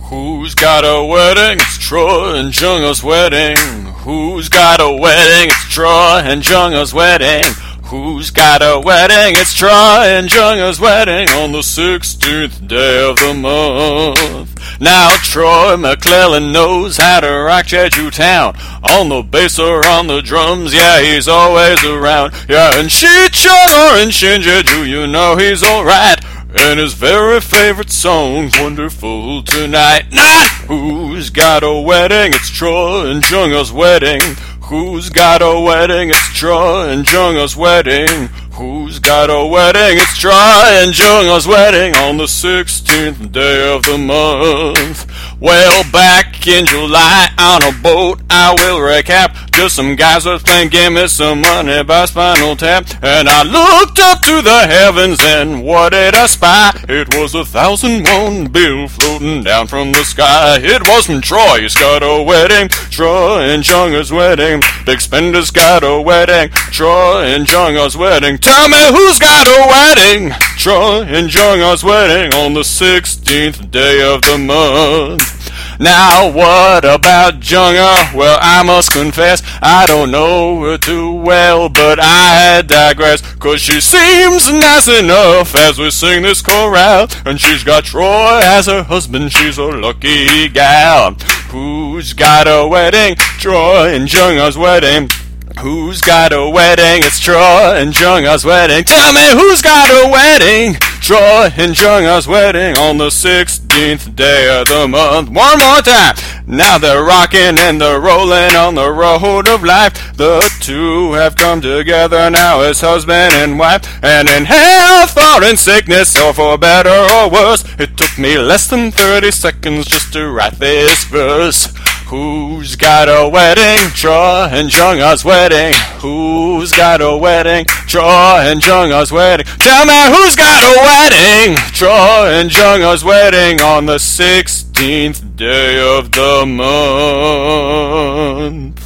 Who's got a wedding? It's Troy and Junga's wedding. Who's got a wedding? It's Troy and Junga's wedding. Who's got a wedding? It's Troy and Junga's wedding on the 16th day of the month. Now Troy McClellan knows how to rock Jeju Town. On the bass or on the drums, yeah, he's always around. Yeah, and Shichar and Shinjeju, you know he's alright. And his very favorite song's Wonderful Tonight. Who's got a wedding? It's Troy and Junga's wedding. Who's got a wedding? It's Troy and Junga's wedding. Who's got a wedding? It's Troy and Junga's wedding on the 16th day of the month. Well, back in July on a boat, I will recap. Just some guys were playing Give Me Some Money by Spinal Tap. And I looked up to the heavens and what did I spy? It was a 1,000-won bill floating down from the sky. It was from Troy, he's got a wedding. Troy and Junga's wedding. Big Spender's got a wedding. Troy and Junga's wedding. Tell me who's got a wedding? Troy and Junga's wedding on the 16th day of the month. Now what about Junga? Well, I must confess, I don't know her too well, but I digress, 'cause she seems nice enough as we sing this chorale, and she's got Troy as her husband, she's a lucky gal. Who's got a wedding? Troy and Junga's wedding. Who's got a wedding? It's Troy and Junga's wedding. Tell me who's got a wedding? Troy and Junga's wedding on the 16th day of the month. One more time. Now they're rocking and they're rolling on the road of life. The two have come together now as husband and wife. And in health or in sickness or for better or worse, it took me less than 30 seconds just to write this verse. Who's got a wedding? Troy and Junga's wedding. Who's got a wedding? Troy and Junga's wedding. Tell me who's got a wedding? Troy and Junga's wedding on the 16th day of the month.